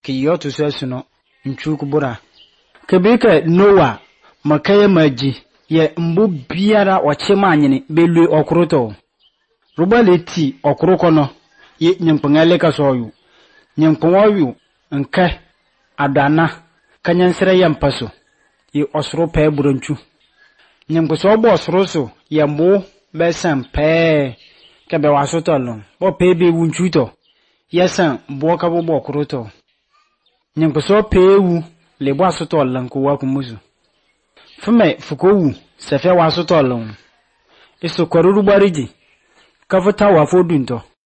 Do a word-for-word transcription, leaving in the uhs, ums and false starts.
ki yotu sesuno nchuku bura kebeka Noah makaya maji ye mbu biara ochema anyini belu okroto rubaleti okrokono ye nyimpangale ka soyu nyimpawayu nka adana kanyansere yampaso ye osro pe buronchu nyimposo bo osro so ye mbo besan pe kebe wasotolo bo pe be wunchuto yesan bo ka bo okroto nyimposo pe wu le bo asotolo nko wa kumuzu fume fukowu sefe wasotolo iso koruru bariji kafuta wa fodunto